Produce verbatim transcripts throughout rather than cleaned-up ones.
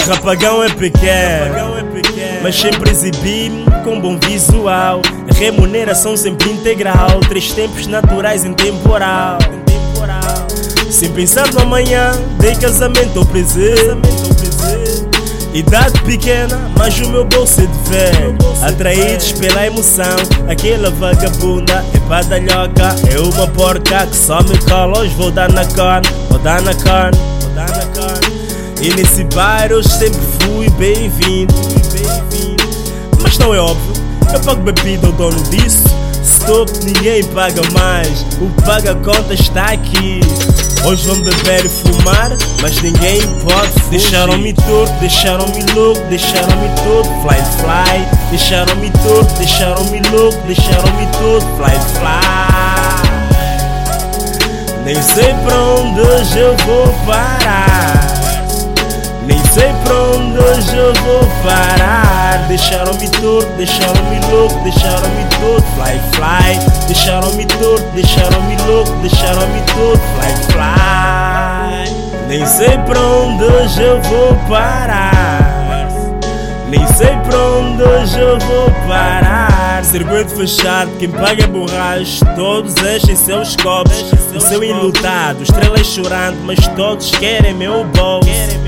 Rapagão é pequeno, mas sempre exibi-me com bom visual. Remuneração sempre integral, três tempos naturais em temporal. Sem pensar no amanhã, dei casamento ao presente. Idade pequena, mas o meu bolso é de velho. Atraídos pela emoção, aquela vagabunda é badalhoca. É uma porca que só me cola. Hoje vou dar na carne, vou dar na carne, vou dar na carne. E nesse bairro eu sempre fui bem-vindo. Mas não é óbvio, eu pago bebida ao dono disso. Stop, ninguém paga mais, o paga-conta está aqui. Hoje vão beber e fumar, mas ninguém pode fugir. Deixaram-me torto, deixaram-me louco, deixaram-me todo fly fly. Deixaram-me torto, deixaram-me louco, deixaram-me todo fly fly. Nem sei pra onde hoje eu vou parar. Nem sei pra onde hoje eu vou parar. Deixaram-me torto, deixaram-me louco, deixaram-me todo fly fly. Deixaram-me torto, deixaram-me louco, deixaram-me todo fly fly. Nem sei pra onde hoje eu vou parar. Nem sei pra onde hoje eu vou parar. Circuito fechado, quem paga é borracho. Todos enchem seus copos. O seu enlutado, estrelas chorando, mas todos querem meu bolso.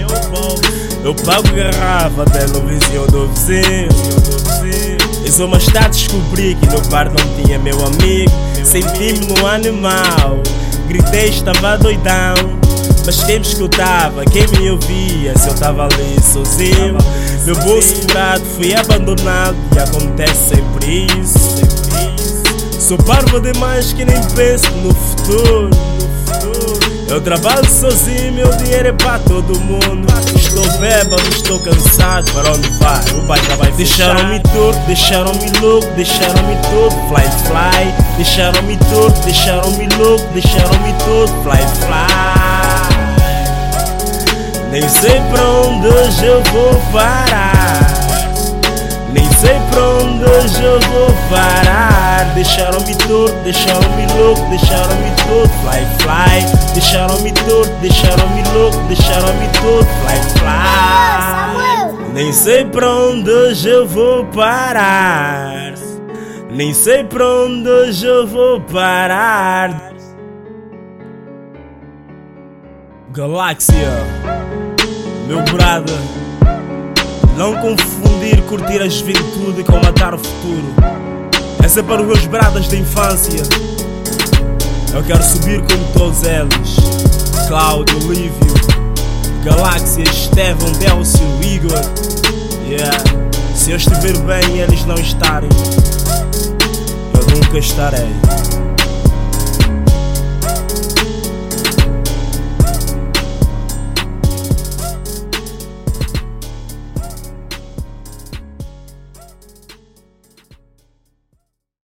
Eu pago garrafa até no vizinho do vizinho. Eu só mais tarde descobri que no bar não tinha meu amigo. Senti-me no animal, gritei, estava doidão. Mas quem me escutava, quem me ouvia, se eu tava ali sozinho. Meu bolso furado, fui abandonado e acontece sempre isso. Sou parvo demais que nem penso no futuro. Eu trabalho sozinho, meu dinheiro é para todo mundo. Estou bêbado, estou cansado, para onde vai? O pai já vai fechar. Deixaram-me torto, deixaram-me louco, deixaram-me todo fly fly. Deixaram-me torto, deixaram-me louco, deixaram-me todo fly fly. Nem sei pra onde hoje eu vou parar. Nem sei pra onde hoje eu vou parar. Deixaram-me torto, deixaram-me louco, deixaram-me todo fly fly. Deixaram-me torto, deixaram-me louco, deixaram-me todo fly fly. Nem sei pra onde hoje eu vou parar. Nem sei pra onde hoje eu vou parar. Galáxia, meu brother, não confundir curtir a juventude com matar o futuro. Essa é para os meus bradas da infância. Eu quero subir como todos eles. Cláudio, Lívio, Galáxia, Estevão, Délcio, Igor. Yeah. Se eu estiver bem e eles não estarem, eu nunca estarei.